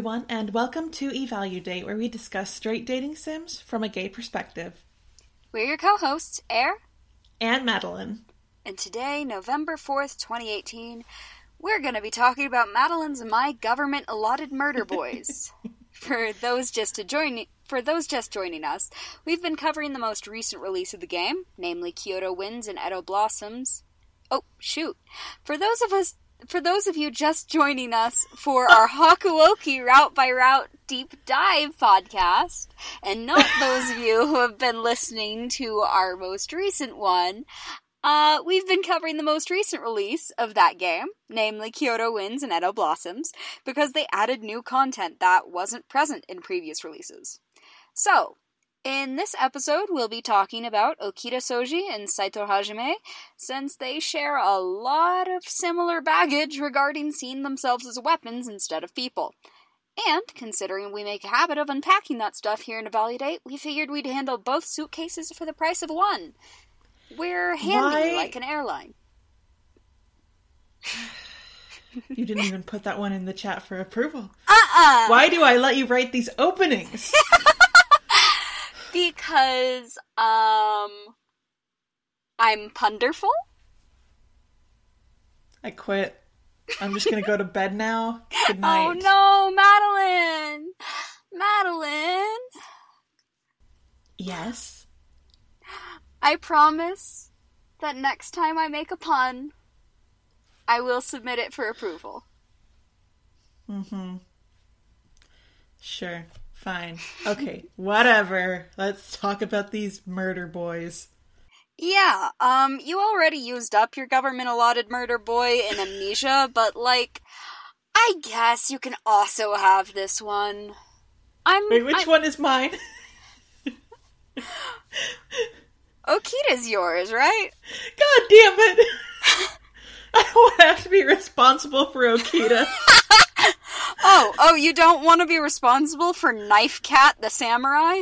everyone, and welcome to eValue where we discuss straight dating sims from a gay perspective. We're your co-hosts, Air and Madeline. And today, November 4th, 2018, we're going to be talking about Madeline's My Government Allotted Murder Boys. For those just joining us, we've been covering the most recent release of the game, namely Kyoto Winds and Edo Blossoms. Oh, shoot. For those of you just joining us for our Hakuoki Route by Route Deep Dive podcast, and not those of you who have been listening to our most recent one, we've been covering the most recent release of that game, namely Kyoto Winds and Edo Blossoms, because they added new content that wasn't present in previous releases. So, in this episode, we'll be talking about Okita Soji and Saito Hajime, since they share a lot of similar baggage regarding seeing themselves as weapons instead of people. And, considering we make a habit of unpacking that stuff here in eValue, we figured we'd handle both suitcases for the price of one. We're handy like an airline. You didn't even put that one in the chat for approval. Why do I let you write these openings? Because, I'm punderful? I quit. I'm just gonna go to bed now. Good night. Oh no, Madeline! Madeline! Yes? I promise that next time I make a pun, I will submit it for approval. Sure. Fine. Okay, whatever. Let's talk about these murder boys. Yeah, you already used up your government-allotted murder boy in Amnesia, but, I guess you can also have this one. Wait, which one is mine? Okita's yours, right? God damn it! I don't have to be responsible for Okita. Oh, you don't want to be responsible for Knife Cat the Samurai?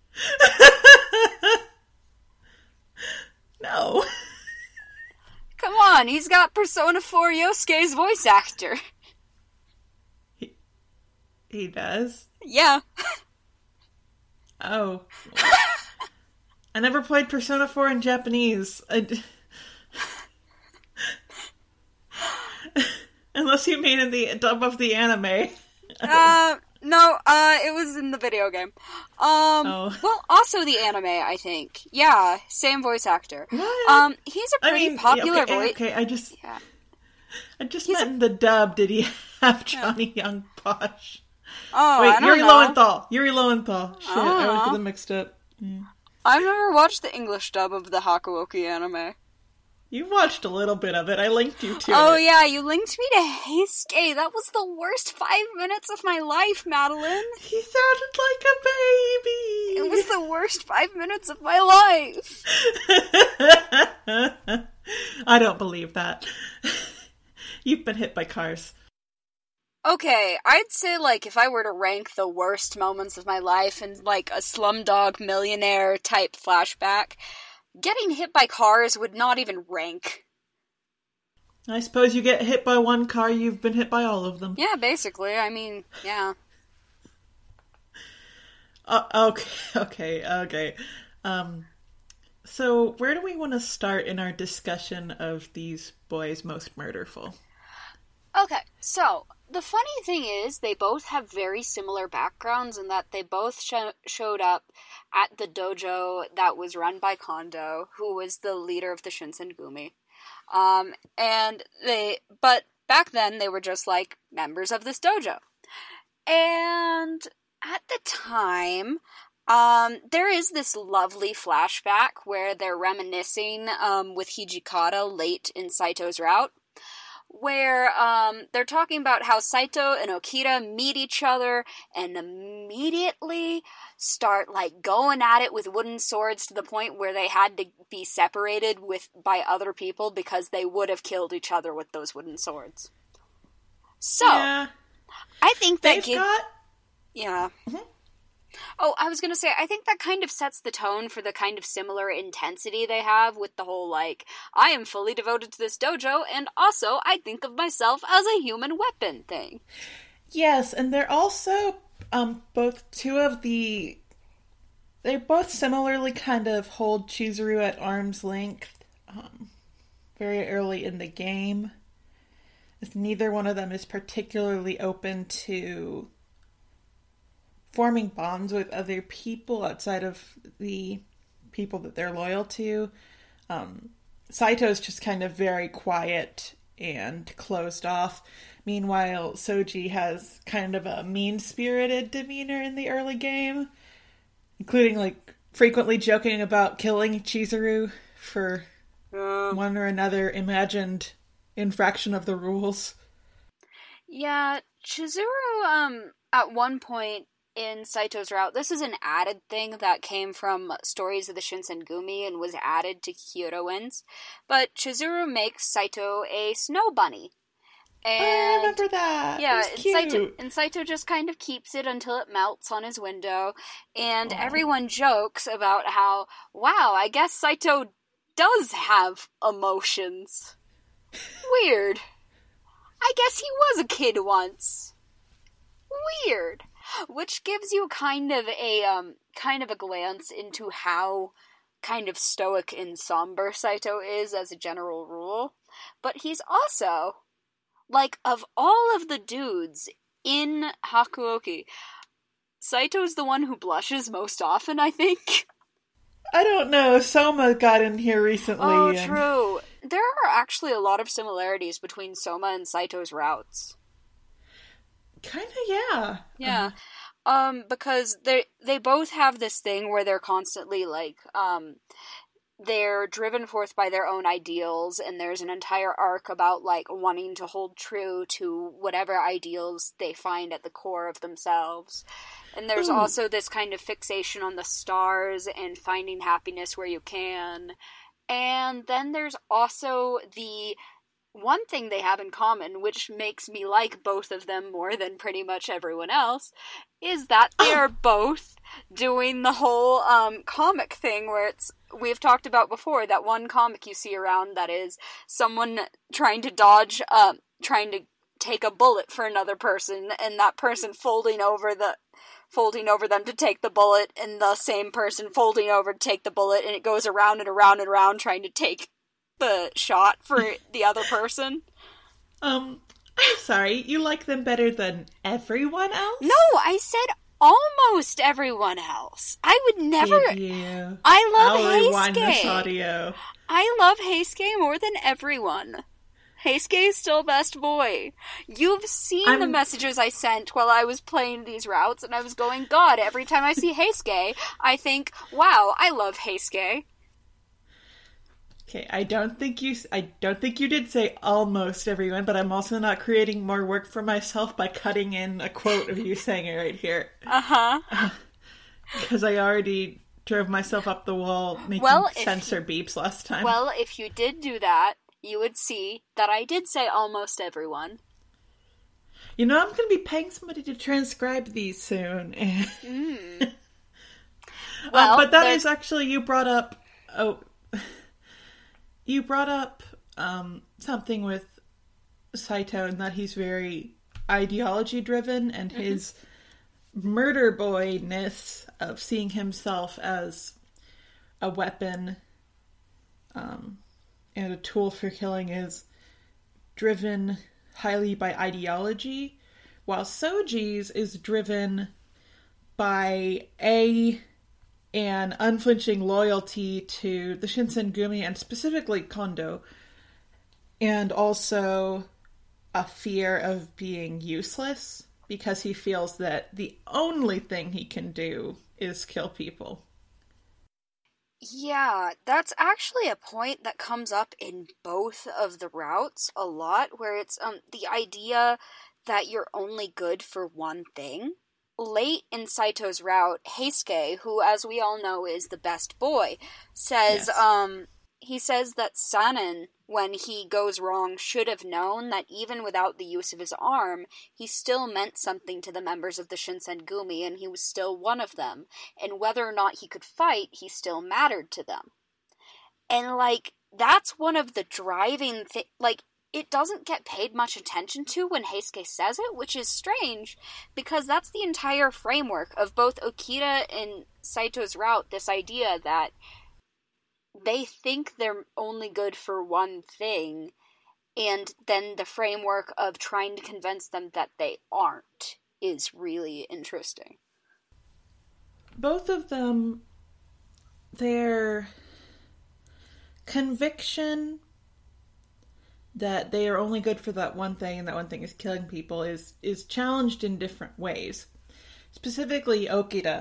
No. Come on, he's got Persona 4 Yosuke's voice actor. He does? Yeah. Oh. I never played Persona 4 in Japanese. Unless you mean in the dub of the anime. No, it was in the video game. Well, also the anime, I think. Yeah, same voice actor. What? He's a pretty popular voice. Okay, I just meant in the dub, did he have Johnny Young Posh? Oh, wait, I don't know. Yuri Lowenthal. Shit, I always get them mixed up. Yeah. I've never watched the English dub of the Hakuoki anime. You watched a little bit of it. I linked you to it. Oh yeah, you linked me to Heisuke. That was the worst 5 minutes of my life, Madeline. He sounded like a baby. It was the worst 5 minutes of my life. I don't believe that. You've been hit by cars. Okay, I'd say, if I were to rank the worst moments of my life in, a Slumdog Millionaire type flashback, getting hit by cars would not even rank. I suppose you get hit by one car, you've been hit by all of them. Yeah, basically. I mean, yeah. Okay. So, where do we want to start in our discussion of these boys most murderful? Okay, so, the funny thing is, they both have very similar backgrounds in that they both showed up at the dojo that was run by Kondo, who was the leader of the Shinsengumi. But back then, they were just, members of this dojo. And at the time, there is this lovely flashback where they're reminiscing with Hijikata late in Saito's route, where they're talking about how Saito and Okita meet each other and immediately start going at it with wooden swords to the point where they had to be separated by other people because they would have killed each other with those wooden swords. So, yeah. I think that yeah. Mm-hmm. Oh, I was gonna say, I think that kind of sets the tone for the kind of similar intensity they have with the whole, I am fully devoted to this dojo, and also I think of myself as a human weapon thing. Yes, and they're also both two of the. They both similarly kind of hold Chizuru at arm's length very early in the game. As neither one of them is particularly open to forming bonds with other people outside of the people that they're loyal to. Saito's just kind of very quiet and closed off. Meanwhile, Soji has kind of a mean-spirited demeanor in the early game, including, like, frequently joking about killing Chizuru for one or another imagined infraction of the rules. Yeah, Chizuru, at one point in Saito's route, this is an added thing that came from Stories of the Shinsengumi and was added to Kyoto Winds, but Chizuru makes Saito a snow bunny. And, I remember that. Yeah, it was cute. and Saito just kind of keeps it until it melts on his window, and everyone jokes about how, wow, I guess Saito does have emotions. Weird. I guess he was a kid once. Weird. Which gives you kind of a glance into how kind of stoic and somber Saito is as a general rule. But he's also, like, of all of the dudes in Hakuoki, Saito's the one who blushes most often, I think. I don't know. Soma got in here recently. Oh, true. There are actually a lot of similarities between Soma and Saito's routes. Kinda, yeah. Yeah. Because they both have this thing where they're constantly, like, they're driven forth by their own ideals, and there's an entire arc about, like, wanting to hold true to whatever ideals they find at the core of themselves. And there's also this kind of fixation on the stars and finding happiness where you can. And then there's also the one thing they have in common, which makes me like both of them more than pretty much everyone else, is that they are both doing the whole comic thing where we've talked about before, that one comic you see around that is someone trying to dodge, trying to take a bullet for another person, and that person folding over them to take the bullet, and the same person folding over to take the bullet, and it goes around and around and around trying to take the shot for the other person. I'm sorry, you like them better than everyone else? No, I said almost everyone else. I would never... Did you? I'll rewind this audio. I love Heisuke more than everyone. Heisuke is still best boy. You've seen the messages I sent while I was playing these routes, and I was going, God, every time I see Heisuke, I think, wow, I love Heisuke. Okay, I don't think you did say almost everyone, but I'm also not creating more work for myself by cutting in a quote of you saying it right here. Because I already drove myself up the wall making censor beeps last time. Well, if you did do that, you would see that I did say almost everyone. You know, I'm going to be paying somebody to transcribe these soon. But that is actually, you brought up something with Saito, and that he's very ideology driven, and his murder boy-ness of seeing himself as a weapon and a tool for killing is driven highly by ideology, while Soji's is driven by an unflinching loyalty to the Shinsengumi and specifically Kondo, and also a fear of being useless because he feels that the only thing he can do is kill people. Yeah, that's actually a point that comes up in both of the routes a lot, where it's the idea that you're only good for one thing. Late in Saito's route, Heisuke, who as we all know is the best boy, says he says that Sanin, when he goes wrong, should have known that even without the use of his arm, he still meant something to the members of the Shinsengumi, and he was still one of them, and whether or not he could fight, he still mattered to them. And, like, that's one of the driving it doesn't get paid much attention to when Heisuke says it, which is strange, because that's the entire framework of both Okita and Saito's route, this idea that they think they're only good for one thing, and then the framework of trying to convince them that they aren't is really interesting. Both of them, their conviction that they are only good for that one thing and that one thing is killing people is challenged in different ways. Specifically, Okita,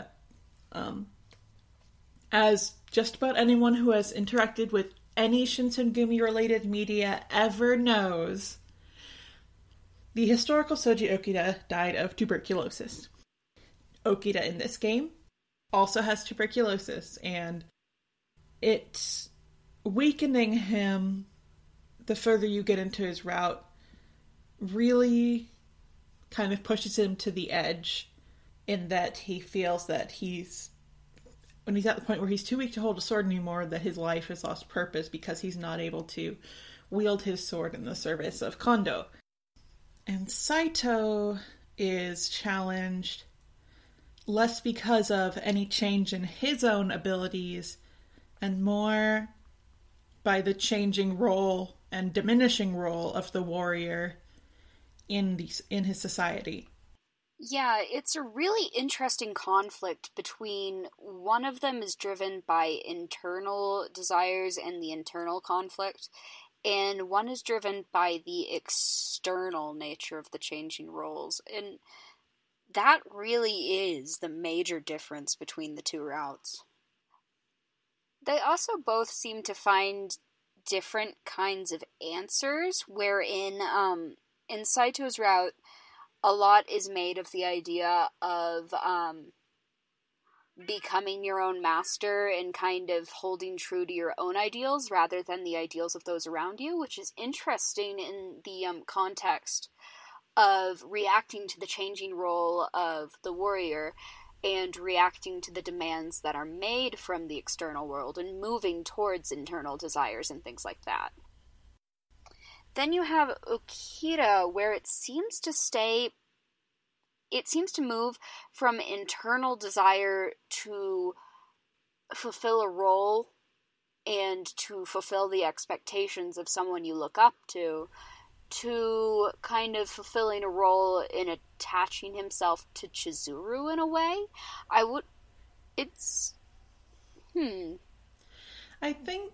as just about anyone who has interacted with any Shinsengumi-related media ever knows, the historical Soji Okita died of tuberculosis. Okita in this game also has tuberculosis, and it's weakening him the further you get into his route. Really kind of pushes him to the edge in that he feels that when he's at the point where he's too weak to hold a sword anymore, that his life has lost purpose because he's not able to wield his sword in the service of Kondo. And Saito is challenged less because of any change in his own abilities and more by the changing role and diminishing role of the warrior in his society. Yeah, it's a really interesting conflict between one of them is driven by internal desires and the internal conflict, and one is driven by the external nature of the changing roles. And that really is the major difference between the two routes. They also both seem to find different kinds of answers, wherein in Saito's route, a lot is made of the idea of becoming your own master and kind of holding true to your own ideals rather than the ideals of those around you, which is interesting in the context of reacting to the changing role of the warrior and reacting to the demands that are made from the external world and moving towards internal desires and things like that. Then you have Okita, where it seems to move from internal desire to fulfill a role and to fulfill the expectations of someone you look up to kind of fulfilling a role in attaching himself to Chizuru in a way. I think...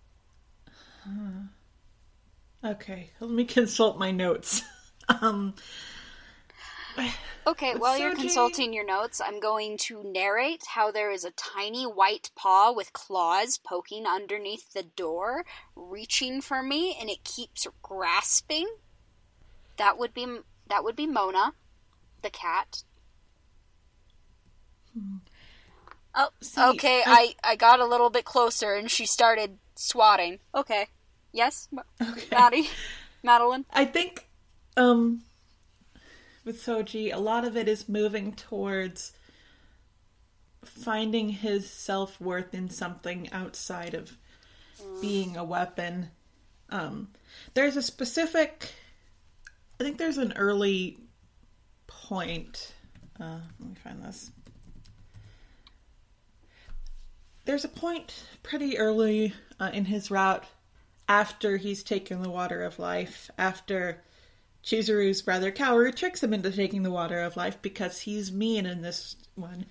Okay, let me consult my notes. Okay, while you're consulting your notes, I'm going to narrate how there is a tiny white paw with claws poking underneath the door, reaching for me, and it keeps grasping. That would be Mona, the cat. Oh, see, okay, I got a little bit closer, and she started swatting. Okay. Yes? Okay. Madeline? I think, with Soji, a lot of it is moving towards finding his self-worth in something outside of being a weapon. There's a specific... I think there's an early point... let me find this. There's a point pretty early in his route after he's taken the Water of Life, after Chizuru's brother Kaoru tricks him into taking the Water of Life because he's mean in this one.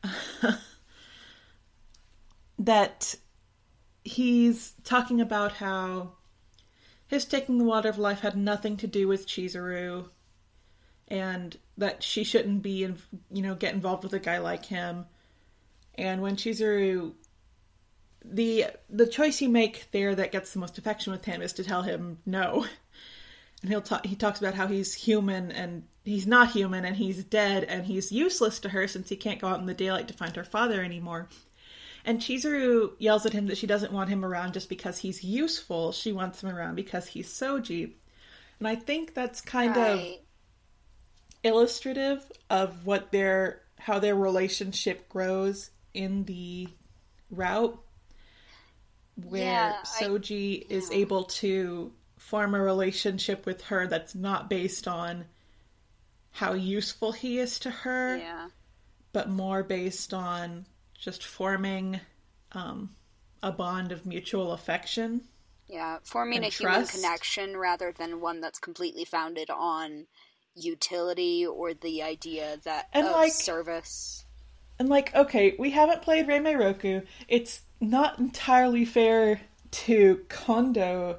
That he's talking about how his taking the Water of Life had nothing to do with Chizuru, and that she shouldn't be, get involved with a guy like him. And when Chizuru... The choice you make there that gets the most affection with him is to tell him no. And he talks about how he's human and he's not human and he's dead and he's useless to her since he can't go out in the daylight to find her father anymore. And Chizuru yells at him that she doesn't want him around just because he's useful. She wants him around because he's Soji. And I think that's kind of illustrative of how their relationship grows in the route. Where Soji is able to form a relationship with her that's not based on how useful he is to her, but more based on just forming a bond of mutual affection. Yeah, forming a trust. Human connection rather than one that's completely founded on utility or the idea that of service. And okay, we haven't played Reimei Roku. It's not entirely fair to Kondo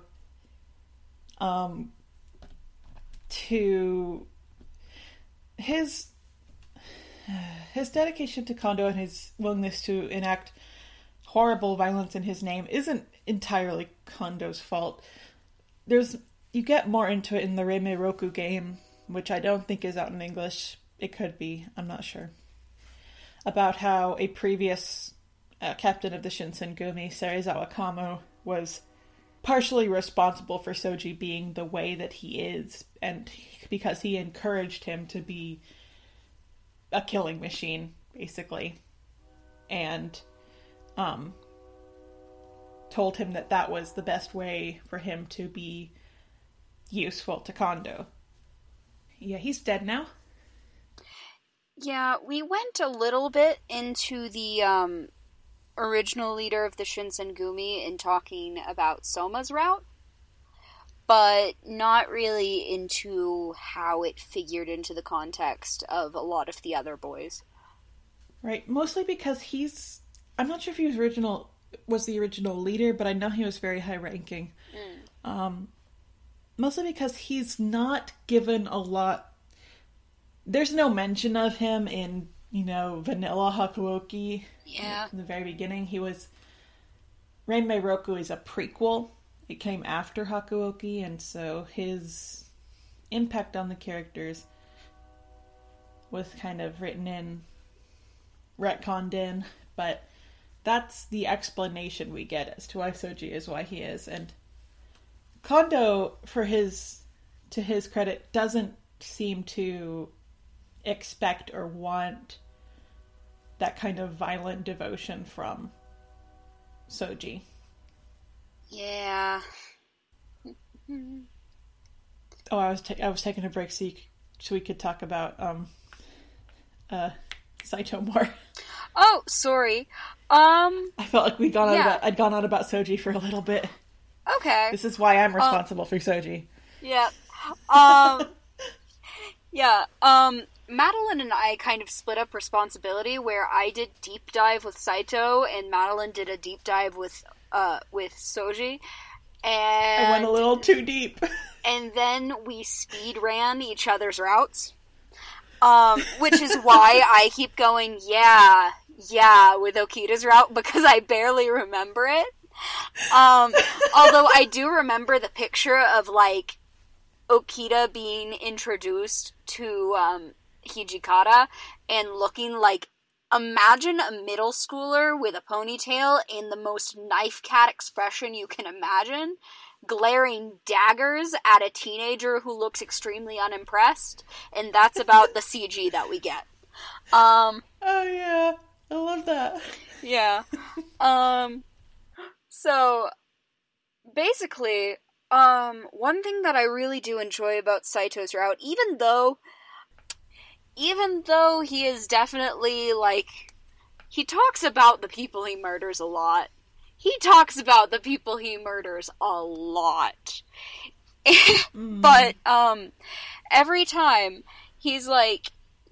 to his dedication to Kondo and his willingness to enact horrible violence in his name isn't entirely Kondo's fault. You get more into it in the Reimei Roku game, which I don't think is out in English. It could be, I'm not sure. About how a previous captain of the Shinsengumi, Serizawa Kamo, was partially responsible for Soji being the way that he is, and because he encouraged him to be a killing machine, basically. And told him that was the best way for him to be useful to Kondo. Yeah, he's dead now. Yeah, we went a little bit into the original leader of the Shinsengumi in talking about Soma's route, but not really into how it figured into the context of a lot of the other boys. Right, mostly because I'm not sure if he was the original leader, but I know he was very high ranking. Mostly because he's not given a lot. There's no mention of him in, vanilla Hakuoki. Yeah. In the very beginning, Reimei Roku is a prequel. It came after Hakuoki, and so his impact on the characters was kind of retconned in, but that's the explanation we get as to why Soji is why he is. And Kondo, to his credit, doesn't seem to expect or want that kind of violent devotion from Soji. Yeah. Oh, I was taking a break so we could talk about Saito more. Oh, sorry. I felt like I'd gone on about Soji for a little bit. Okay. This is why I'm responsible for Soji. Yeah. Yeah. Madeline and I kind of split up responsibility, where I did deep dive with Saito and Madeline did a deep dive with Soji. And I went a little too deep. And then we speed ran each other's routes. Which is why I keep going, yeah, with Okita's route, because I barely remember it. Although I do remember the picture of, Okita being introduced to, Hijikata, and looking like, imagine a middle schooler with a ponytail and the most knife cat expression you can imagine, glaring daggers at a teenager who looks extremely unimpressed, and that's about the CG that we get. Oh yeah, I love that. Yeah. So, basically, one thing that I really do enjoy about Saito's route, even though he is definitely, he talks about the people he murders a lot. He talks about the people he murders a lot. But, every time, he's like,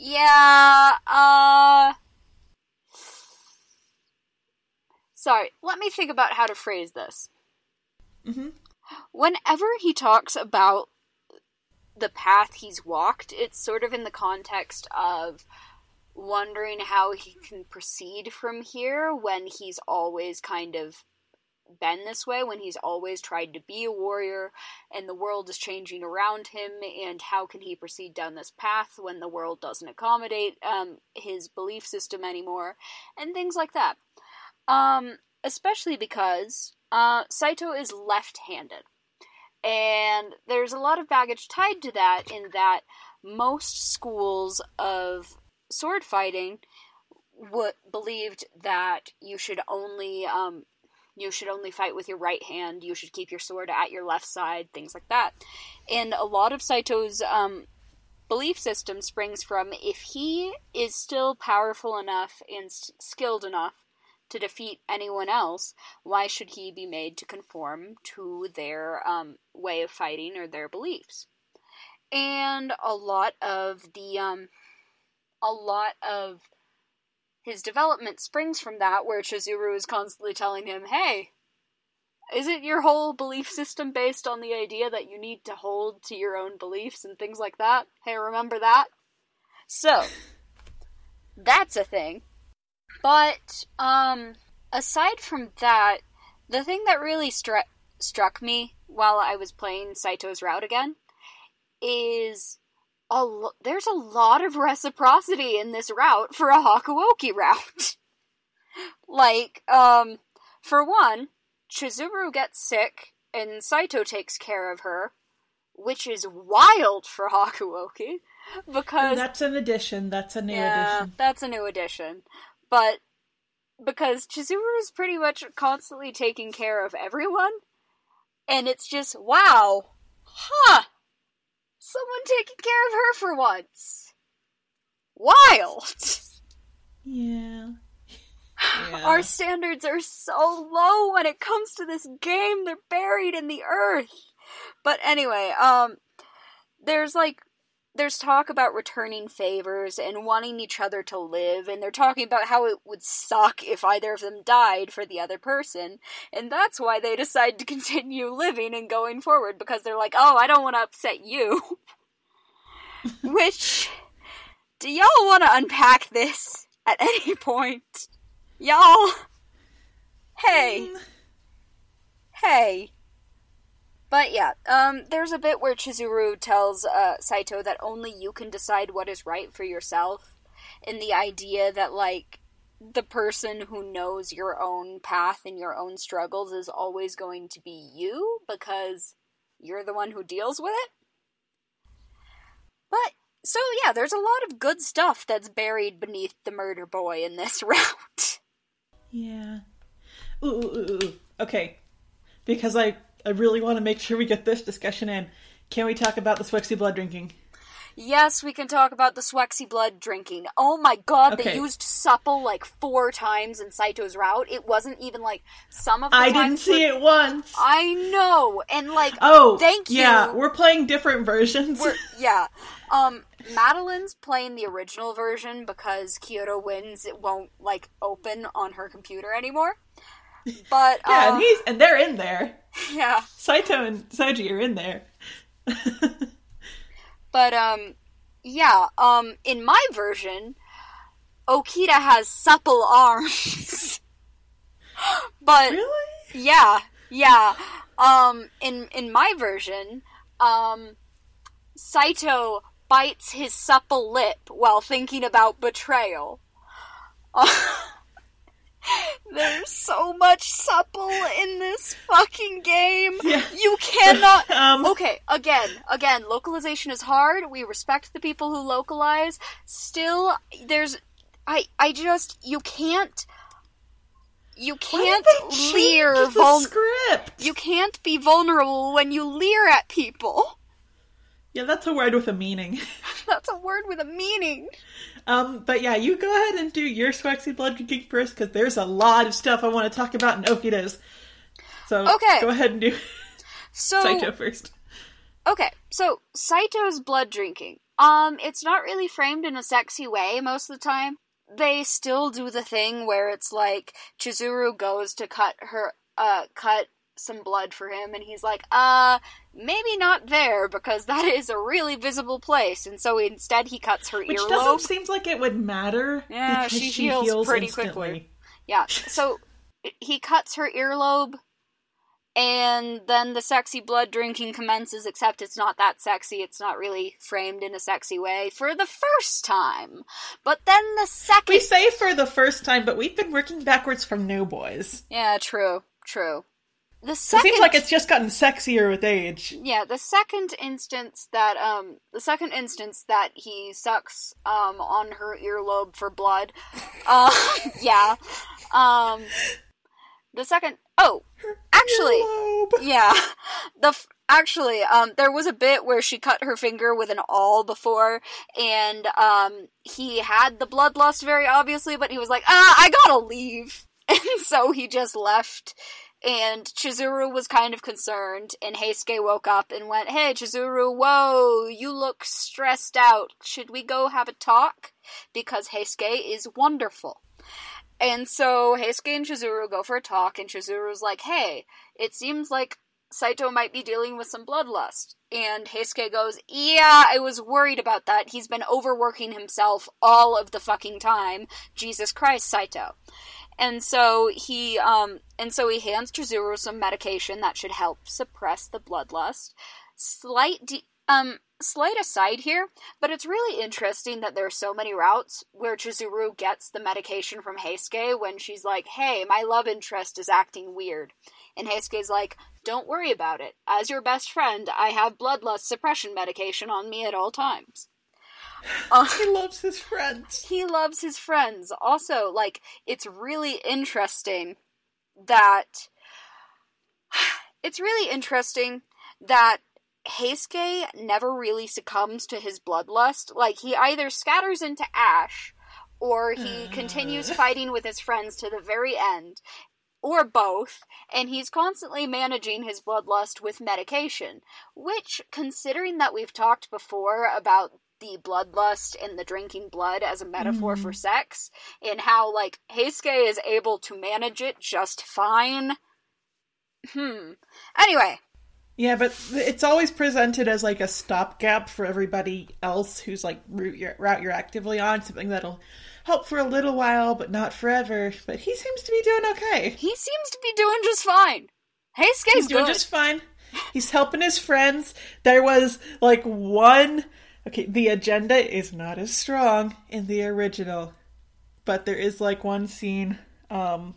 sorry, let me think about how to phrase this. Mm-hmm. Whenever he talks about the path he's walked, it's sort of in the context of wondering how he can proceed from here when he's always kind of been this way, when he's always tried to be a warrior and the world is changing around him, and how can he proceed down this path when the world doesn't accommodate his belief system anymore, and things like that. Especially because Saito is left-handed. And there's a lot of baggage tied to that, in that most schools of sword fighting believed that you should only you should only fight with your right hand, you should keep your sword at your left side, things like that. And a lot of Saito's belief system springs from, if he is still powerful enough and skilled enough to defeat anyone else, why should he be made to conform to their way of fighting or their beliefs? And a lot of his development springs from that, where Chizuru is constantly telling him, hey, isn't your whole belief system based on the idea that you need to hold to your own beliefs and things like that? Hey, remember that? So, that's a thing. But, aside from that, the thing that really struck me while I was playing Saito's route again is there's a lot of reciprocity in this route for a Hakuoki route. Like, for one, Chizuru gets sick, and Saito takes care of her, which is wild for Hakuoki, because... And that's an addition, that's a new addition. That's a new addition. But, because Chizuru is pretty much constantly taking care of everyone, and it's just, wow, someone taking care of her for once. Wild! Yeah. Our standards are so low when it comes to this game. They're buried in the earth. But anyway, there's talk about returning favors and wanting each other to live, and they're talking about how it would suck if either of them died for the other person, and that's why they decide to continue living and going forward, because they're like, oh, I don't want to upset you. Which, do y'all want to unpack this at any point? Y'all? Hey. But yeah, there's a bit where Chizuru tells Saito that only you can decide what is right for yourself, and the idea that, like, the person who knows your own path and your own struggles is always going to be you, because you're the one who deals with it. But, so yeah, there's a lot of good stuff that's buried beneath the murder boy in this route. Yeah. Ooh. Okay. Because I really want to make sure we get this discussion in. Can we talk about the Swexy blood drinking? Yes, we can talk about the Swexy blood drinking. Oh my god, okay. They used supple like 4 times in Saito's route. It wasn't even like some of the I didn't see it once. I know. And like, thank you. Yeah, we're playing different versions. Madeline's playing the original version because Kyoto wins. It won't like open on her computer anymore. But yeah, and they're in there. Yeah, Saito and Soji are in there. But in my version, Okita has supple arms. But really? Yeah. In my version, Saito bites his supple lip while thinking about betrayal. There's so much supple in this fucking game. Yeah. You cannot... Okay, again, localization is hard. We respect the people who localize. Still, there's... you can't leer... script? You can't be vulnerable when you leer at people. Yeah, that's a word with a meaning. That's a word with a meaning. But yeah, you go ahead and do your Swexy blood drinking first, because there's a lot of stuff I want to talk about in Okita's. So, go ahead and do Saito first. Okay, so Saito's blood drinking. It's not really framed in a sexy way most of the time. They still do the thing where it's like, Chizuru goes to cut some blood for him, and he's like, maybe not there, because that is a really visible place, and so instead he cuts her earlobe. Which doesn't seem like it would matter. Yeah, because she heals pretty instantly. quickly. Yeah, so he cuts her earlobe, and then the sexy blood drinking commences, except it's not that sexy, it's not really framed in a sexy way, for the first time. But then the second... We say for the first time, but we've been working backwards from No Boys. Yeah, true. It seems like it's just gotten sexier with age. Yeah, the second instance that he sucks on her earlobe for blood, The second... Oh, actually... Yeah. There was a bit where she cut her finger with an awl before, and, he had the bloodlust very obviously, but he was like, I gotta leave. And so he just left, and Chizuru was kind of concerned, and Heisuke woke up and went, "Hey, Chizuru, whoa, you look stressed out. Should we go have a talk? Because Heisuke is wonderful." And so Heisuke and Chizuru go for a talk, and Chizuru's like, "Hey, it seems like Saito might be dealing with some bloodlust." And Heisuke goes, "Yeah, I was worried about that. He's been overworking himself all of the fucking time. Jesus Christ, Saito." And so he hands Chizuru some medication that should help suppress the bloodlust. Slight aside here, but it's really interesting that there are so many routes where Chizuru gets the medication from Heisuke when she's like, "Hey, my love interest is acting weird." And Heisuke's like, "Don't worry about it. As your best friend, I have bloodlust suppression medication on me at all times." He loves his friends. He loves his friends. Also, like, it's really interesting that Heisuke never really succumbs to his bloodlust. Like, he either scatters into ash, or he continues fighting with his friends to the very end, or both, and he's constantly managing his bloodlust with medication, which, considering that we've talked before about the bloodlust and the drinking blood as a metaphor for sex, and how, like, Heisuke is able to manage it just fine. Anyway. Yeah, but it's always presented as, like, a stopgap for everybody else who's, like, route you're actively on, something that'll help for a little while, but not forever. But he seems to be doing okay. He seems to be doing just fine. Heisuke's doing just fine. He's helping his friends. There was, like, one... Okay, the agenda is not as strong in the original, but there is, like, one scene, God,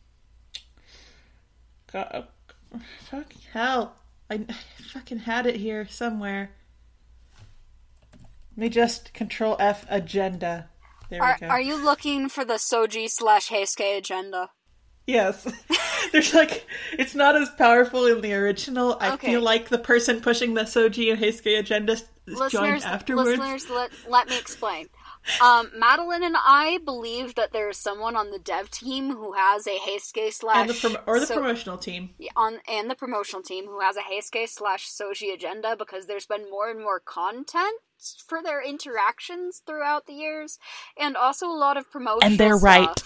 fucking hell. I fucking had it here somewhere. Let me just Control F agenda. There we go. Are you looking for the Soji/Heisuke agenda? Yes. There's like, it's not as powerful in the original. I feel like the person pushing the Soji and Heisuke agenda joined afterwards. Listeners, let me explain. Madeline and I believe that there's someone on the dev team who has a Heisuke / promotional team. And the promotional team who has a Heisuke / Soji agenda, because there's been more and more content for their interactions throughout the years, and also a lot of promotional And they're right.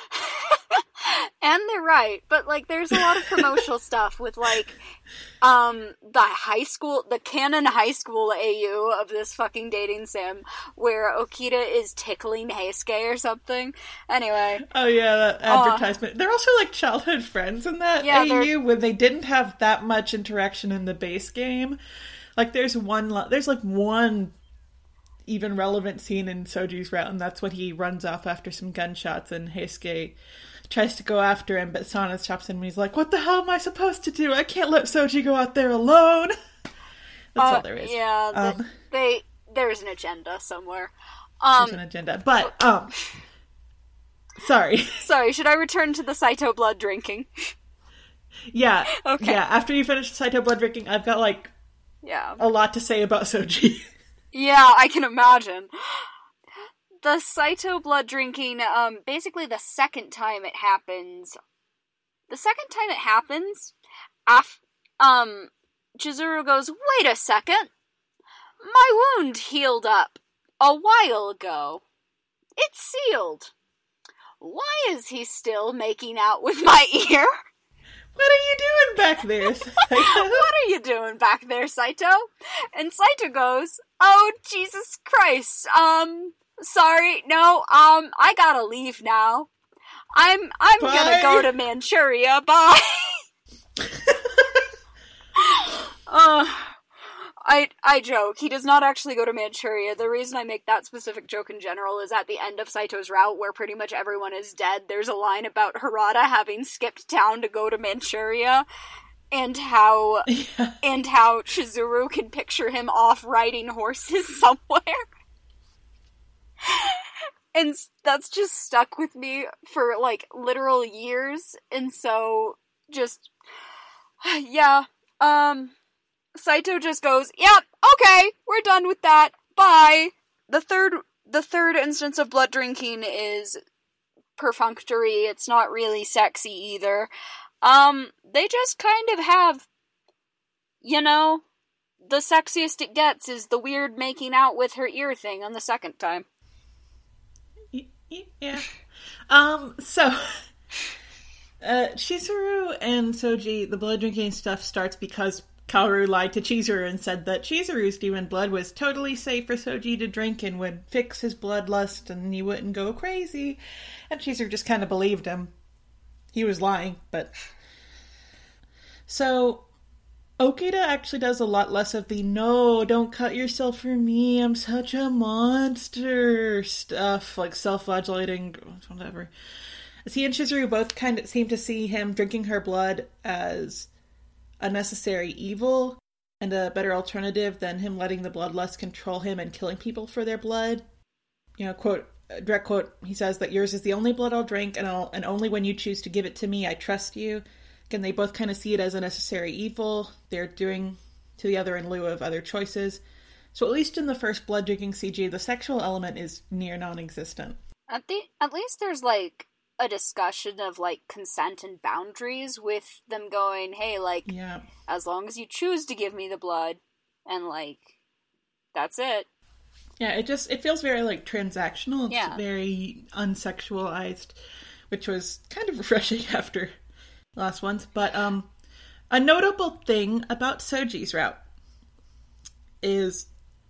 And they're right, but, like, there's a lot of promotional stuff with, like, the canon high school AU of this fucking dating sim, where Okita is tickling Heisuke or something. Anyway. Oh yeah, that advertisement. They're also, like, childhood friends in that AU, when they didn't have that much interaction in the base game. Like, there's one even relevant scene in Soji's route, and that's when he runs off after some gunshots, and Heisuke tries to go after him, but Sana chops in and he's like, "What the hell am I supposed to do? I can't let Soji go out there alone." That's all there is. Yeah, there's an agenda somewhere. There's an agenda. But, sorry. Sorry, should I return to the Saito blood drinking? Yeah. Okay. Yeah, after you finish the Saito blood drinking, I've got, like, a lot to say about Soji. Yeah, I can imagine. The Saito blood drinking, basically the second time it happens, Chizuru goes, "Wait a second, my wound healed up a while ago. It's sealed. Why is he still making out with my ear? What are you doing back there, Saito? What are you doing back there, Saito?" And Saito goes, "Oh, Jesus Christ, sorry, no, I gotta leave now. I'm gonna go to Manchuria, bye." I joke. He does not actually go to Manchuria. The reason I make that specific joke in general is at the end of Saito's route, where pretty much everyone is dead, there's a line about Harada having skipped town to go to Manchuria, and how Chizuru can picture him off riding horses somewhere. And that's just stuck with me for, like, literal years. And so, just, yeah, Saito just goes, yep, okay, we're done with that, bye. The third instance of blood drinking is perfunctory. It's not really sexy either. They just kind of have, you know, the sexiest it gets is the weird making out with her ear thing on the second time. Yeah. So, Chizuru and Soji, the blood drinking stuff starts because Kaoru lied to Chizuru and said that Chizuru's demon blood was totally safe for Soji to drink and would fix his bloodlust and he wouldn't go crazy. And Chizuru just kind of believed him. He was lying, but... So, Okita actually does a lot less of the, no, don't cut yourself for me, I'm such a monster stuff, like self-flagellating, whatever. As he and Chizuru both kind of seem to see him drinking her blood as a necessary evil and a better alternative than him letting the bloodlust control him and killing people for their blood. You know, quote, direct quote, he says that yours is the only blood I'll drink and only when you choose to give it to me, I trust you. Again, they both kind of see it as a necessary evil. They're doing to the other in lieu of other choices. So at least in the first blood drinking CG, the sexual element is near non-existent. At least there's, like, a discussion of, like, consent and boundaries with them going, hey, like, yeah, as long as you choose to give me the blood, and, like, that's it. Yeah, it feels very, like, transactional. It's yeah. very unsexualized, which was kind of refreshing after last ones. But a notable thing about Soji's route is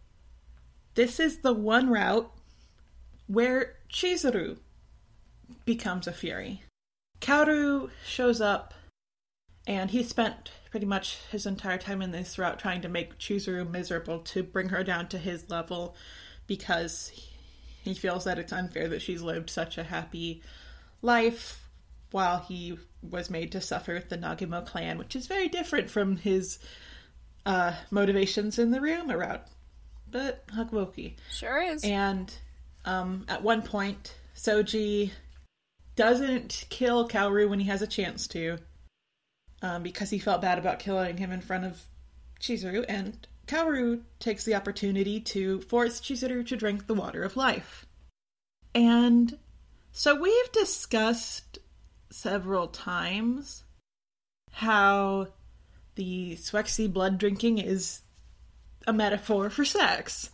this is the one route where Chizuru becomes a Fury. Kaoru shows up and he spent pretty much his entire time in this route trying to make Chizuru miserable to bring her down to his level because he feels that it's unfair that she's lived such a happy life while he was made to suffer with the Nagumo clan, which is very different from his motivations in the Ryoma route. But Hakuoki. Sure is. And at one point, Soji doesn't kill Kaoru when he has a chance to, because he felt bad about killing him in front of Chizuru, and Kaoru takes the opportunity to force Chizuru to drink the water of life. And so we've discussed several times how the Swexiy blood drinking is a metaphor for sex,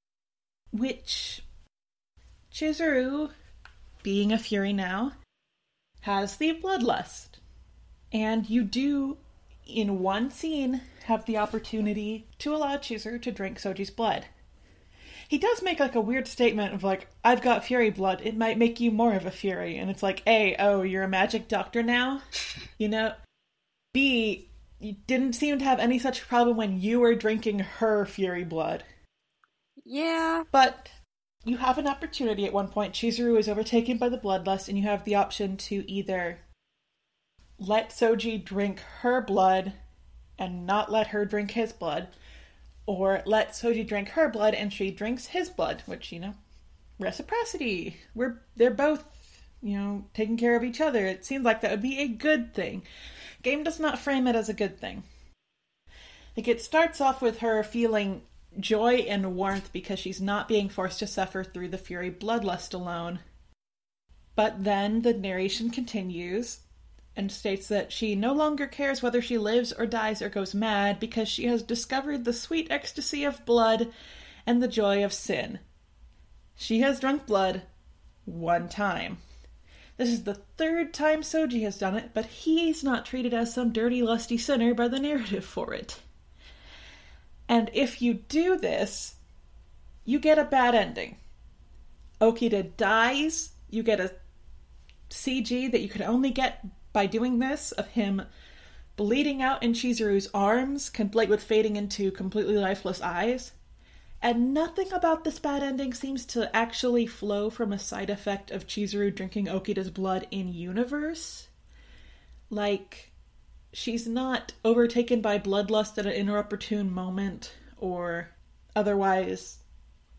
which Chizuru, being a Fury now, has the bloodlust. And you do, in one scene, have the opportunity to allow Chizuru to drink Soji's blood. He does make, like, a weird statement of, like, I've got Fury blood, it might make you more of a Fury. And it's like, A, oh, you're a magic doctor now? You know? B, you didn't seem to have any such problem when you were drinking her Fury blood. Yeah. But you have an opportunity at one point. Chizuru is overtaken by the bloodlust, and you have the option to either let Soji drink her blood and not let her drink his blood, or let Soji drink her blood and she drinks his blood, which, you know, reciprocity. They're both, you know, taking care of each other. It seems like that would be a good thing. Game does not frame it as a good thing. Like, it starts off with her feeling joy and warmth because she's not being forced to suffer through the Fury bloodlust alone. But then the narration continues and states that she no longer cares whether she lives or dies or goes mad because she has discovered the sweet ecstasy of blood and the joy of sin. She has drunk blood one time. This is the third time Soji has done it, but he's not treated as some dirty, lusty sinner by the narrative for it. And if you do this, you get a bad ending. Okita dies, you get a CG that you could only get by doing this, of him bleeding out in Chizuru's arms, complete with fading into completely lifeless eyes. And nothing about this bad ending seems to actually flow from a side effect of Chizuru drinking Okita's blood in universe. Like, she's not overtaken by bloodlust at an inopportune moment, or otherwise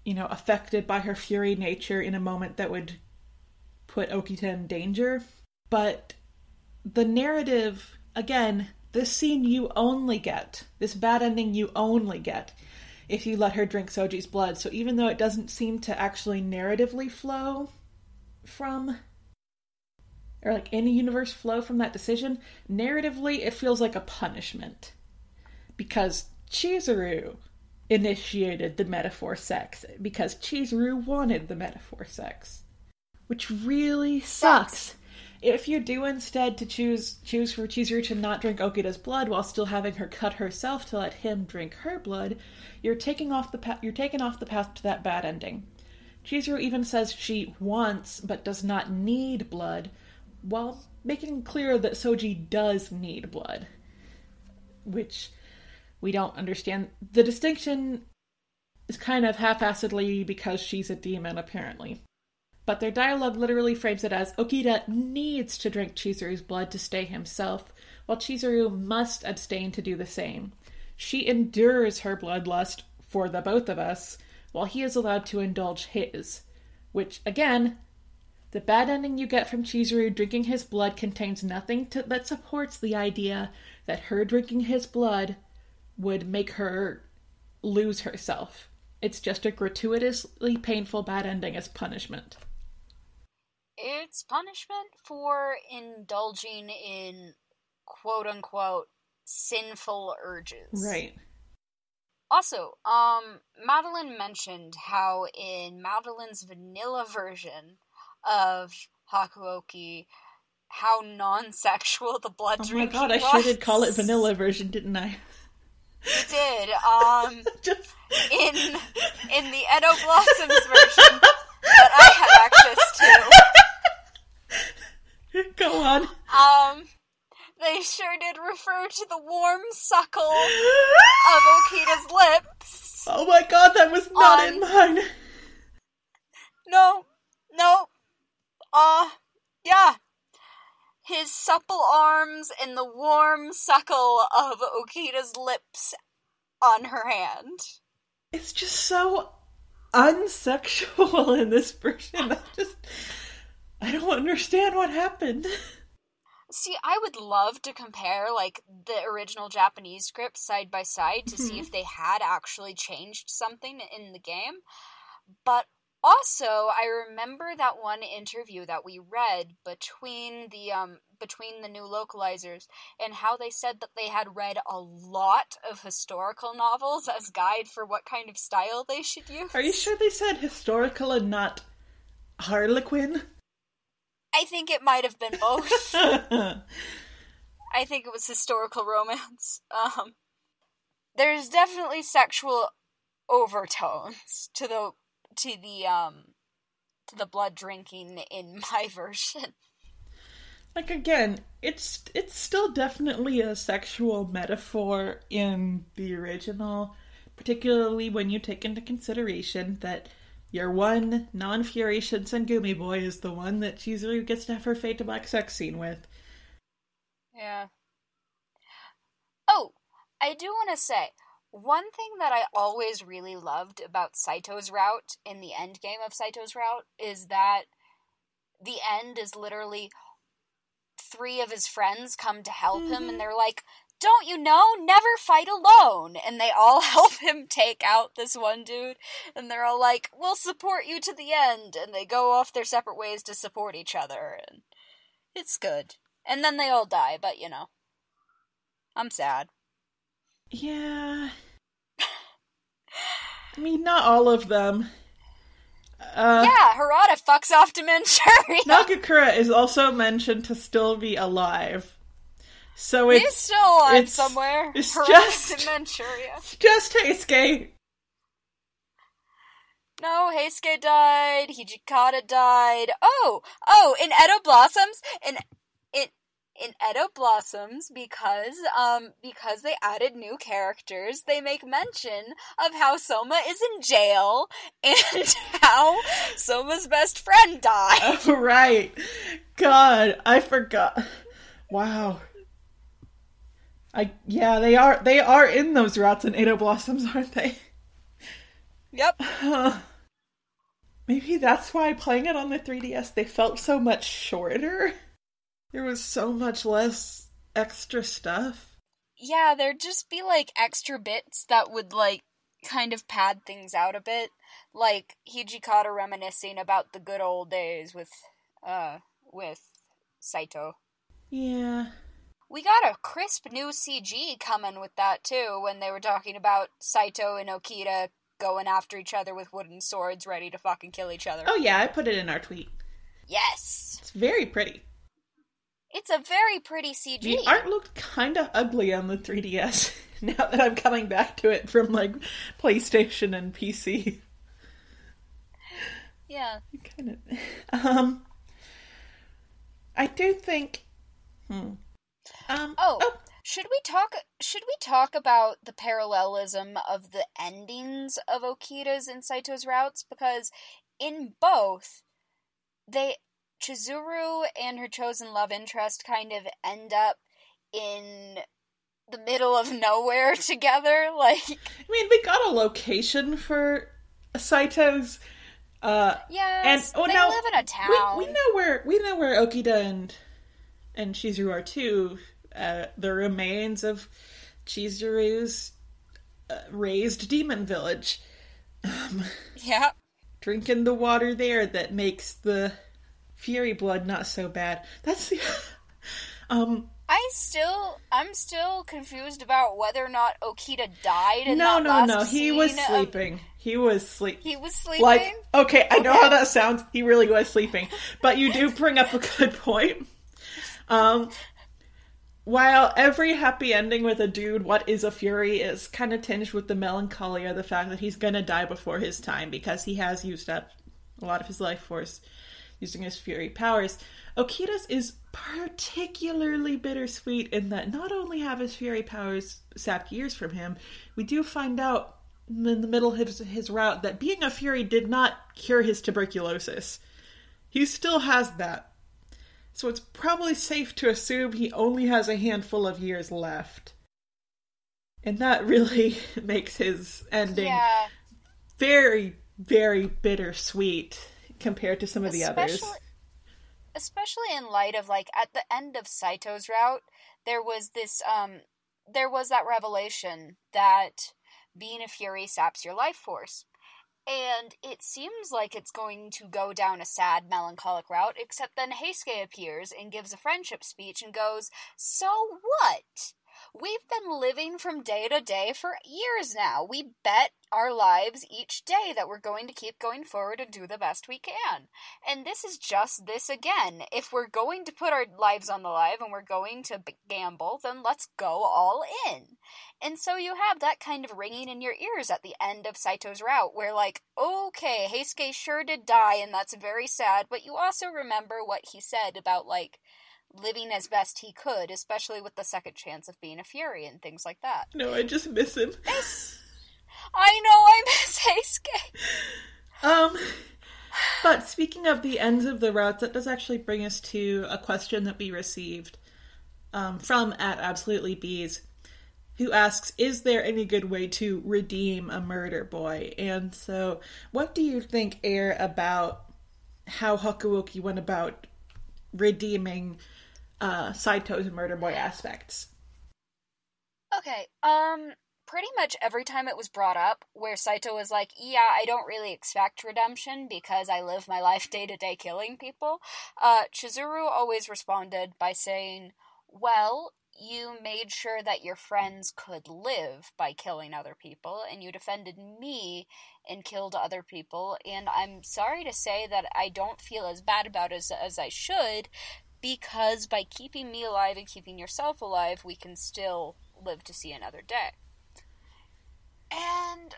affected by her fury nature in a moment that would put Okita in danger. But the narrative, again, this scene you only get, this bad ending you only get if you let her drink Soji's blood. So even though it doesn't seem to actually narratively flow from, or like in a universe flow from that decision, narratively it feels like a punishment. Because Chizuru initiated the metaphor sex. Because Chizuru wanted the metaphor sex. Which really sucks. If you do instead to choose for Chizuru to not drink Okita's blood while still having her cut herself to let him drink her blood, you're taking off the path to that bad ending. Chizuru even says she wants but does not need blood, while making clear that Soji does need blood. Which we don't understand. The distinction is kind of half-assedly because she's a demon, apparently. But their dialogue literally frames it as Okita needs to drink Chizuru's blood to stay himself, while Chizuru must abstain to do the same. She endures her bloodlust for the both of us, while he is allowed to indulge his. Which, again, the bad ending you get from Chizuru drinking his blood contains nothing that supports the idea that her drinking his blood would make her lose herself. It's just a gratuitously painful bad ending as punishment. It's punishment for indulging in quote-unquote sinful urges. Right. Also, Madeline mentioned how in Madeline's vanilla version of Hakuoki, how non-sexual the blood drinking was. Oh my god, I sure did call it vanilla version, didn't I? You did. In the Edo Blossoms version that I had access to. Go on. They sure did refer to the warm suckle of Okita's lips. Oh my god, that was not in mine. No. Yeah. His supple arms and the warm suckle of Okita's lips on her hand. It's just so unsexual in this version. I don't understand what happened. See, I would love to compare, like, the original Japanese script side by side to see if they had actually changed something in the game. But also, I remember that one interview that we read between the new localizers and how they said that they had read a lot of historical novels as guide for what kind of style they should use. Are you sure they said historical and not Harlequin? I think it might have been both. I think it was historical romance. There's definitely sexual overtones to the blood drinking in my version. Like, again, it's still definitely a sexual metaphor in the original, particularly when you take into consideration that your one non-Fury Shinsengumi boy is the one that Chizuru gets to have her Fade to Black sex scene with. Yeah. Oh, I do want to say, one thing that I always really loved about Saito's route in the end game of Saito's route is that the end is literally 3 of his friends come to help him, and they're like, don't you know, never fight alone, and they all help him take out this one dude, and they're all like, we'll support you to the end, and they go off their separate ways to support each other, and it's good. And then they all die, but you know, I'm sad. Yeah. I mean, not all of them. Yeah, Harada fucks off to Manchuria. Nagakura is also mentioned to still be alive. So he's still alive somewhere. It's just in Manchuria. It's just Heisuke. No, Heisuke died. Hijikata died. Oh, in Edo Blossoms, in Edo Blossoms, because they added new characters, they make mention of how Soma is in jail and how Soma's best friend died. Oh, right. God, I forgot. Wow. They are in those routes in Edo Blossoms, aren't they? Yep. Maybe that's why playing it on the 3DS, they felt so much shorter. There was so much less extra stuff. Yeah, there'd just be, like, extra bits that would, like, kind of pad things out a bit. Like, Hijikata reminiscing about the good old days with Saito. Yeah. We got a crisp new CG coming with that, too, when they were talking about Saito and Okita going after each other with wooden swords ready to fucking kill each other. Oh yeah, I put it in our tweet. Yes! It's very pretty. It's a very pretty CG. The art looked kind of ugly on the 3DS, now that I'm coming back to it from, like, PlayStation and PC. Yeah. Kind of. I do think... Should we talk about the parallelism of the endings of Okita's and Saito's routes? Because in both, Chizuru and her chosen love interest kind of end up in the middle of nowhere together. Like, I mean, we got a location for Saito's. Yes, they live in a town. We know where Okita and Chizuru are too. The remains of Chizuru's raised demon village. Yeah. Drinking the water there that makes the Fury blood not so bad. That's the... I'm still confused about whether or not Okita died in No, that last he was scene sleeping. He was sleeping. He was sleeping? Like, okay, I know how that sounds. He really was sleeping. But you do bring up a good point. While every happy ending with a dude, what is a Fury, is kind of tinged with the melancholy of the fact that he's gonna die before his time because he has used up a lot of his life force using his Fury powers. Okita's is particularly bittersweet in that not only have his Fury powers sapped years from him, we do find out in the middle of his route that being a Fury did not cure his tuberculosis. He still has that. So it's probably safe to assume he only has a handful of years left. And that really makes his ending very, very bittersweet compared to some of the others. Especially in light of, like, at the end of Saito's route, there was that revelation that being a Fury saps your life force. And it seems like it's going to go down a sad, melancholic route, except then Heisuke appears and gives a friendship speech and goes, "So what? We've been living from day to day for years now. We bet our lives each day that we're going to keep going forward and do the best we can. And this is just this again. If we're going to put our lives on the line and we're going to gamble, then let's go all in." And so you have that kind of ringing in your ears at the end of Saito's route, where, like, okay, Heisuke sure did die, and that's very sad, but you also remember what he said about, like, living as best he could, especially with the second chance of being a Fury and things like that. No, I just miss him. I know, I miss Heisuke. But speaking of the ends of the routes, that does actually bring us to a question that we received from @AbsolutelyBees, who asks, is there any good way to redeem a murder boy? And so, what do you think, Air, about how Hakuoki went about redeeming Saito's murder boy aspects? Okay, pretty much every time it was brought up, where Saito was like, yeah, I don't really expect redemption because I live my life day to day killing people, Chizuru always responded by saying, well, you made sure that your friends could live by killing other people, and you defended me and killed other people, and I'm sorry to say that I don't feel as bad about it as I should, because by keeping me alive and keeping yourself alive, we can still live to see another day. And,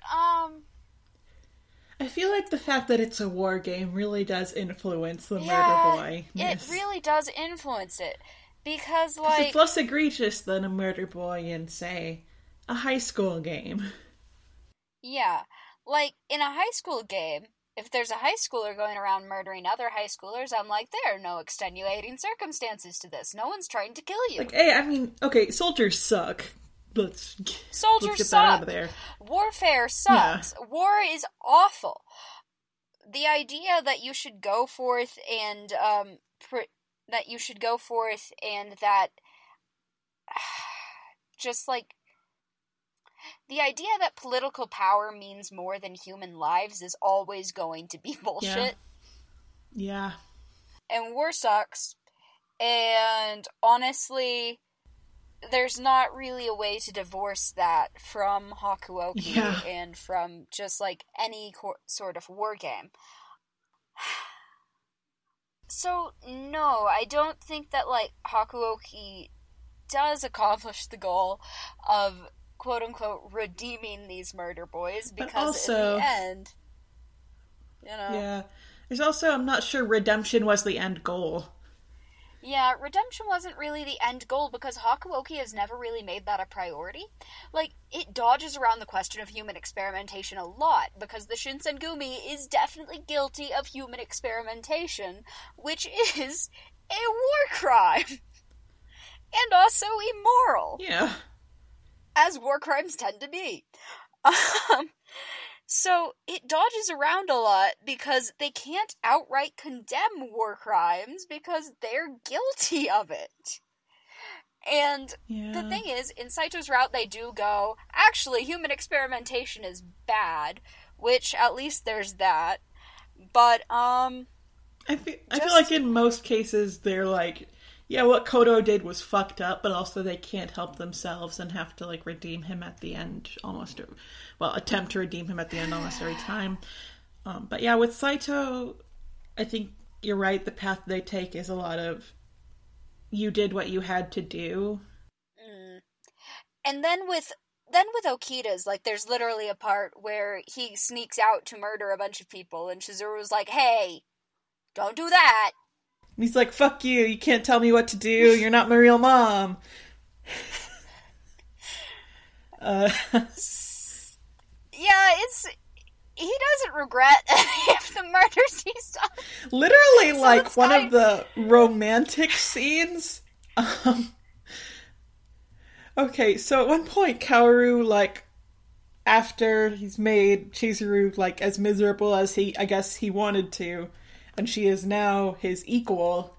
I feel like the fact that it's a war game really does influence the murder boy. It really does influence it. Because, like... it's less egregious than a murder boy in, say, a high school game. Yeah. Like, in a high school game, if there's a high schooler going around murdering other high schoolers, I'm like, there are no extenuating circumstances to this. No one's trying to kill you. Like, hey, I mean, okay, soldiers suck. Let's get suck. that out of there. Warfare sucks. Yeah. War is awful. the idea that you should go forth and, that just, like, the idea that political power means more than human lives is always going to be bullshit. Yeah. And war sucks. And honestly, there's not really a way to divorce that from Hakuoki and from just, like, any sort of war game. So, no, I don't think that, like, Hakuoki does accomplish the goal of, quote-unquote, redeeming these murder boys, because also, in the end, you know... Yeah. There's also, I'm not sure redemption was the end goal. Yeah, redemption wasn't really the end goal, because Hakuoki has never really made that a priority. Like, it dodges around the question of human experimentation a lot, because the Shinsengumi is definitely guilty of human experimentation, which is a war crime. And also immoral. Yeah. As war crimes tend to be. So, it dodges around a lot because they can't outright condemn war crimes because they're guilty of it. And the thing is, in Saito's route they do go, actually, human experimentation is bad, which at least there's that. But, I feel like in most cases they're like, yeah, what Kodo did was fucked up, but also they can't help themselves and have to, like, redeem him at the end almost, attempt to redeem him at the end almost every time. But yeah, with Saito, I think you're right, the path they take is a lot of, you did what you had to do. And then with Okita's, like, there's literally a part where he sneaks out to murder a bunch of people, and Chizuru was like, hey, don't do that! And he's like, fuck you, you can't tell me what to do, you're not my real mom. Yeah, he doesn't regret any of the murders he's done. Literally, so like, one of the romantic scenes. Okay, so at one point, Kaoru, like, after he's made Chizuru, like, as miserable as I guess he wanted to, and she is now his equal,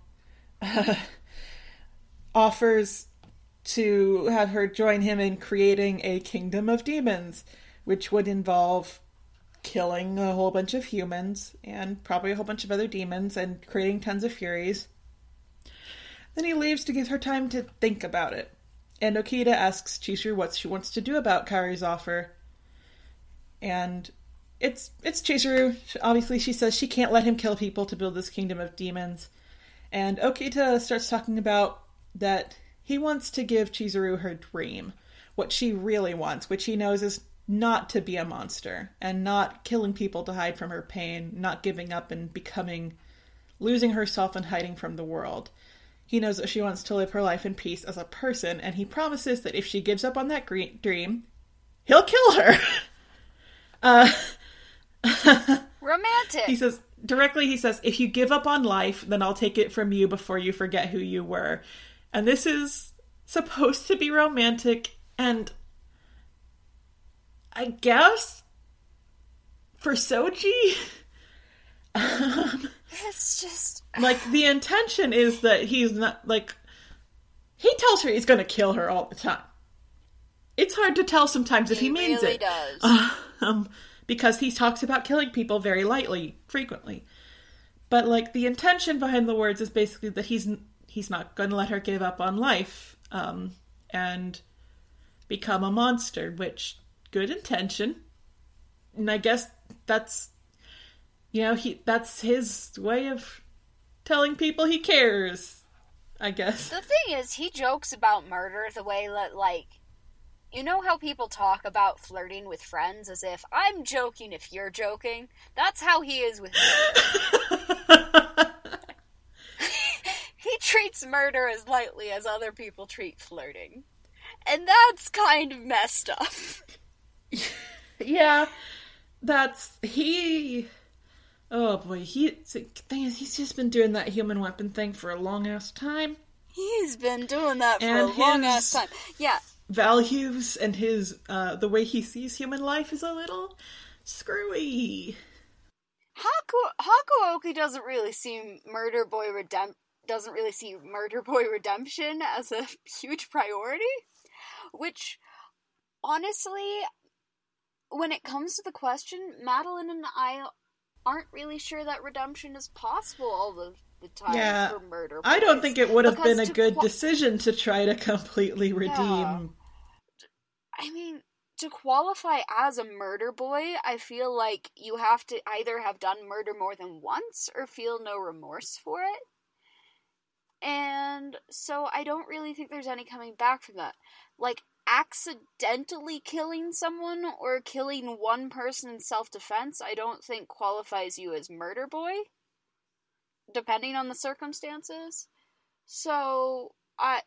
offers to have her join him in creating a kingdom of demons, which would involve killing a whole bunch of humans, and probably a whole bunch of other demons, and creating tons of Furies. Then he leaves to give her time to think about it. And Okita asks Chizuru what she wants to do about Kaoru's offer. And it's Chizuru. Obviously, she says she can't let him kill people to build this kingdom of demons. And Okita starts talking about that he wants to give Chizuru her dream. What she really wants, which he knows is not to be a monster. And not killing people to hide from her pain. Not giving up and losing herself and hiding from the world. He knows that she wants to live her life in peace as a person. And he promises that if she gives up on that dream, he'll kill her. Romantic. He says, if you give up on life, then I'll take it from you before you forget who you were. And this is supposed to be romantic, and I guess for Soji, it's just... like, the intention is that he's not, like, he tells her he's gonna kill her all the time. It's hard to tell sometimes if he means really it. Does. Because he talks about killing people very lightly, frequently. But, like, the intention behind the words is basically that he's not going to let her give up on life, and become a monster, which, good intention. And I guess that's, that's his way of telling people he cares, I guess. The thing is, he jokes about murder the way that, like, you know how people talk about flirting with friends as if, I'm joking if you're joking? That's how he is with murder. He treats murder as lightly as other people treat flirting. And that's kind of messed up. Yeah, oh boy, he's just been doing that human weapon thing for a long-ass time. He's been doing that for a long-ass time. Yeah. Values and his, the way he sees human life is a little screwy. Hakuoki doesn't really see Murder Boy Redemption as a huge priority, which, honestly, when it comes to the question, Madeline and I aren't really sure that redemption is possible all the time for Murder Boys. I don't think it would have been a good decision to try to completely redeem. I mean, to qualify as a murder boy, I feel like you have to either have done murder more than once or feel no remorse for it. And so I don't really think there's any coming back from that. Like, accidentally killing someone or killing one person in self-defense, I don't think qualifies you as murder boy, depending on the circumstances. So, I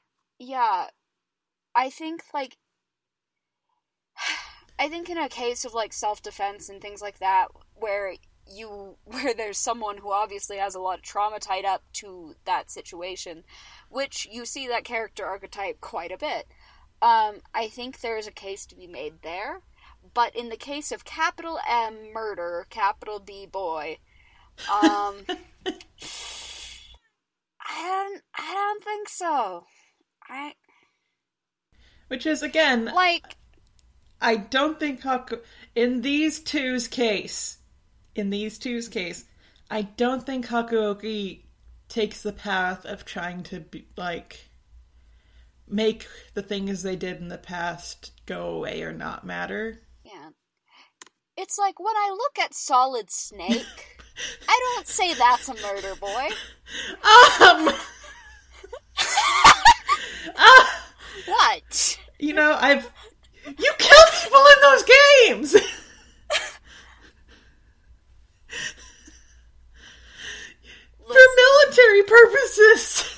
think, like, I think in a case of, like, self-defense and things like that, where there's someone who obviously has a lot of trauma tied up to that situation, which you see that character archetype quite a bit, I think there's a case to be made there. But in the case of capital M murder, capital B boy, I don't think so. Which is, again, like, I don't think in these two's case, I don't think Hakuoki takes the path of trying to be, like, make the things they did in the past go away or not matter. Yeah. It's like, when I look at Solid Snake, I don't say that's a murder boy. What? You know, you kill people in those games! For military purposes!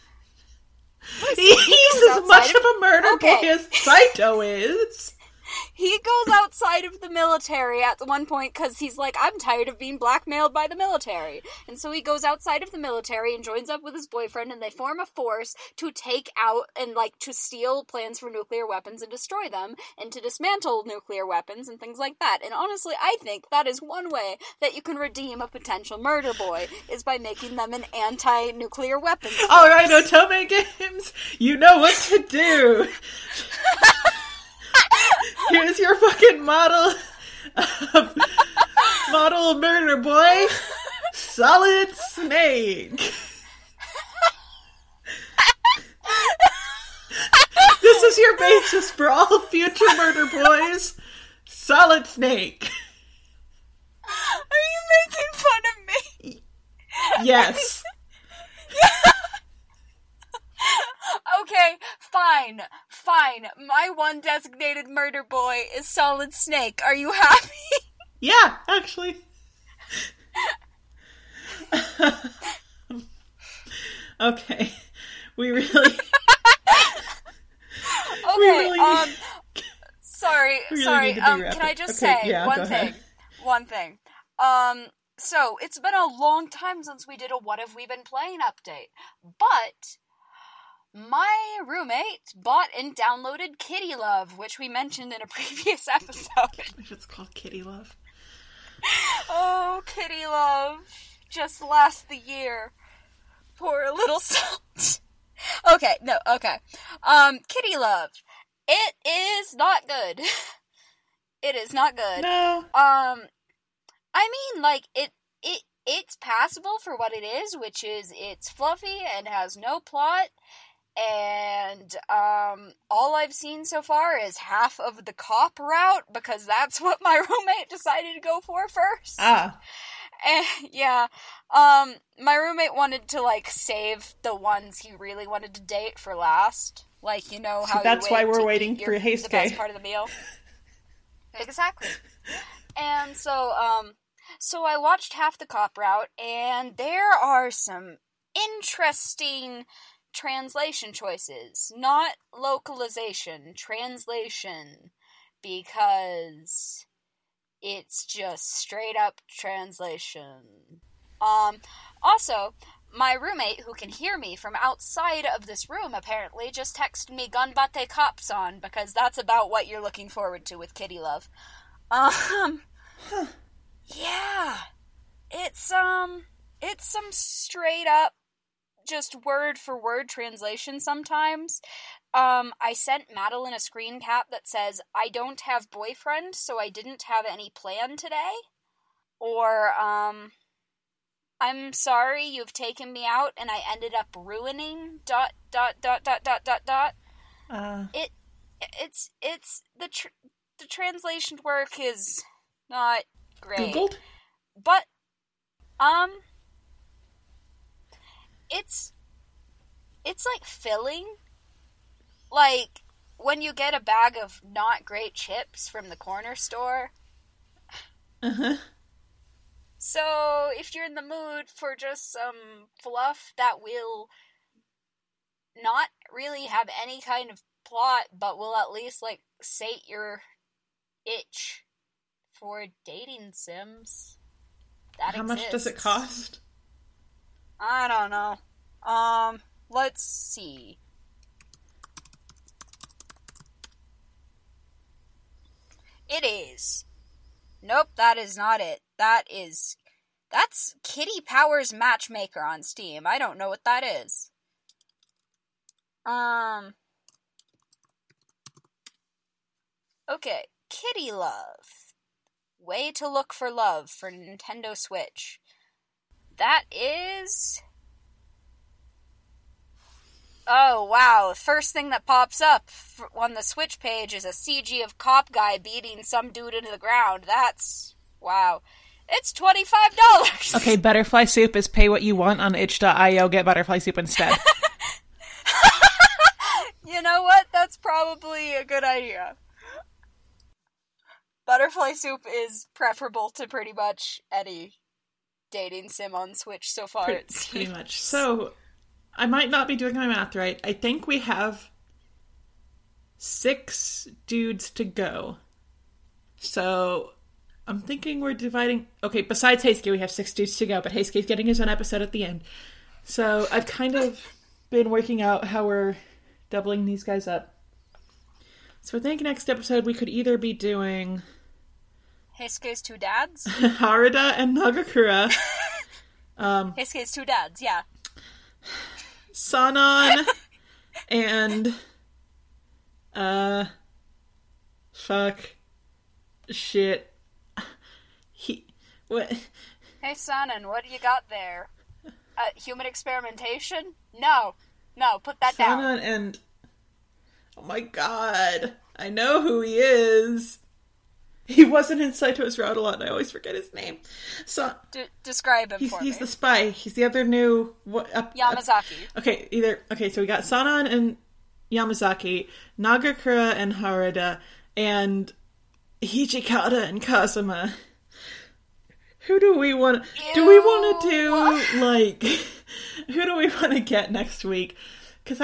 He's as much of a murder boy as Saito is. He goes outside of the military at one point because he's like, I'm tired of being blackmailed by the military. And so he goes outside of the military and joins up with his boyfriend, and they form a force to take out and, like, to steal plans for nuclear weapons and destroy them, and to dismantle nuclear weapons and things like that. And honestly, I think that is one way that you can redeem a potential murder boy, is by making them an anti-nuclear weapons force. Alright, Otome Games, you know what to do! Here's your fucking model murder boy, Solid Snake. This is your basis for all future murder boys, Solid Snake. Are you making fun of me? Yes. Okay, fine. My one designated murder boy is Solid Snake. Are you happy? Yeah, actually. Okay. We really... Sorry. Can I just say one thing? So, it's been a long time since we did a What Have We Been Playing update, but my roommate bought and downloaded Kitty Love, which we mentioned in a previous episode. It's called Kitty Love. Oh, Kitty Love. Just last the year. Poor little salt. Okay. Kitty Love. It is not good. It is not good. No. I mean, like, it's passable for what it is, which is it's fluffy and has no plot. And all I've seen so far is half of the cop route, because that's what my roommate decided to go for first. Ah. And, yeah. My roommate wanted to, like, save the ones he really wanted to date for last. Like, you know how that's why we're waiting for Heisuke. The best part of the meal. Exactly. And so I watched half the cop route, and there are some interesting translation choices. Not localization, translation. Because it's just straight up translation. Also, my roommate, who can hear me from outside of this room, apparently, just texted me Ganbatte Cop-san, because that's about what you're looking forward to with Kitty Love. Yeah. it's some straight up just word for word translation sometimes. I sent Madeline a screen cap that says, "I don't have boyfriend, so I didn't have any plan today." Or, "I'm sorry you've taken me out and I ended up ruining ... It's the translation work is not great. Googled? But, it's like filling. Like, when you get a bag of not great chips from the corner store. Uh-huh. So, if you're in the mood for just some fluff that will not really have any kind of plot, but will at least, like, sate your itch for dating sims, that How exists. much does it cost? I don't know. Let's see. It is. Nope, that is not it. That's Kitty Powers Matchmaker on Steam. I don't know what that is. Okay, Kitty Love. Way to Look for Love for Nintendo Switch. That is... Oh, wow. The first thing that pops up on the Switch page is a CG of Cop Guy beating some dude into the ground. That's... Wow. It's $25! Okay, Butterfly Soup is pay what you want on itch.io. Get Butterfly Soup instead. You know what? That's probably a good idea. Butterfly Soup is preferable to pretty much any dating sim on Switch so far. Pretty much. So... I might not be doing my math right. I think we have 6 dudes to go. So, I'm thinking we're dividing... Okay, besides Heisuke, we have 6 dudes to go, but Heisuke's getting his own episode at the end. So, I've kind of been working out how we're doubling these guys up. So, I think next episode we could either be doing... Heisuke's 2 dads? Harada and Nagakura. Heisuke's 2 dads, yeah. Sanan and what? Hey Sanan, what do you got there? Human experimentation? No, put that down. Sanan and oh my god, I know who he is. He wasn't in Saito's Route a lot, and I always forget his name. So describe him for me. He's the spy. He's the other new... Yamazaki. So we got Sanan and Yamazaki, Nagakura and Harada, and Hijikata and Kazuma. Who do we want... Do we want to do, like... Who do we want to get next week? Because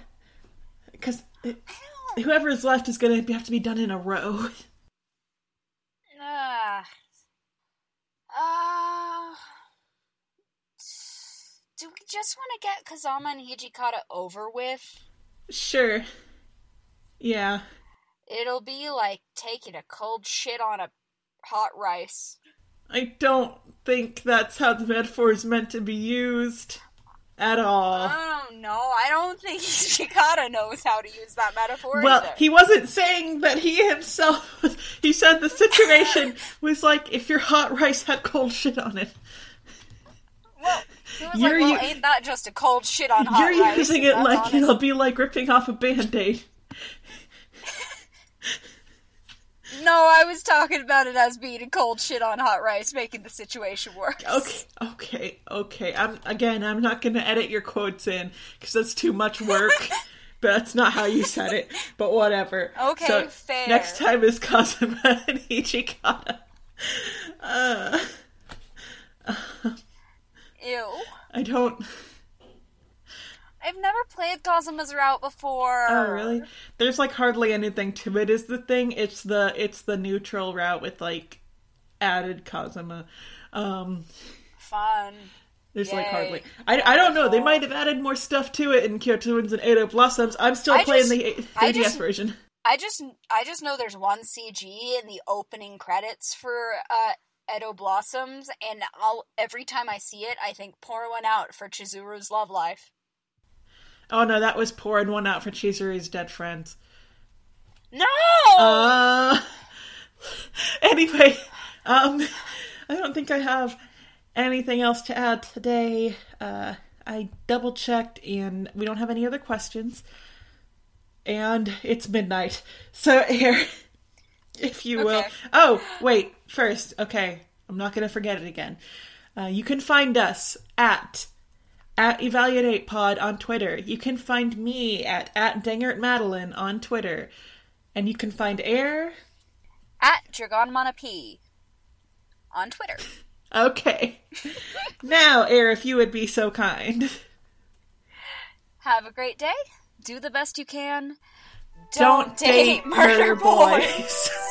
whoever is left is going to have to be done in a row. Do we just want to get Kazama and Hijikata over with? Sure. Yeah. It'll be like taking a cold shit on a hot rice. I don't think that's how the metaphor is meant to be used. At all. I don't know. I don't think Hijikata knows how to use that metaphor either. He wasn't saying that he himself was... He said the situation was like if your hot rice had cold shit on it. Well, he was ain't that just a cold shit on hot rice? You're using it like honest. It'll be like ripping off a Band-Aid. No, I was talking about it as being a cold shit on hot rice, making the situation worse. Okay. I'm not going to edit your quotes in, because that's too much work. But that's not how you said it. But whatever. Okay, so, fair. Next time is Kazuma and Hijikata. Ew. I've never played Kazuma's Route before. Oh, really? There's, like, hardly anything to it is the thing. It's the neutral route with, like, added Kazuma. Fun. There's, like, hardly... I don't know. They might have added more stuff to it in Kyoto Twins and Edo Blossoms. I'm still playing the 3DS version. I just know there's one CG in the opening credits for Edo Blossoms, and every time I see it, I think pour one out for Chizuru's love life. Oh no, that was pouring one out for Chizuru's dead friends. No! Anyway, I don't think I have anything else to add today. I double-checked, and we don't have any other questions. And it's midnight. So, Air, if you will... Oh, wait, first, okay, I'm not going to forget it again. You can find us at EvaluatePod on Twitter. You can find me at DangertMadeline on Twitter. And you can find Air... at DragonManaP on Twitter. Okay. Now, Air, if you would be so kind. Have a great day. Do the best you can. Don't date murder boys.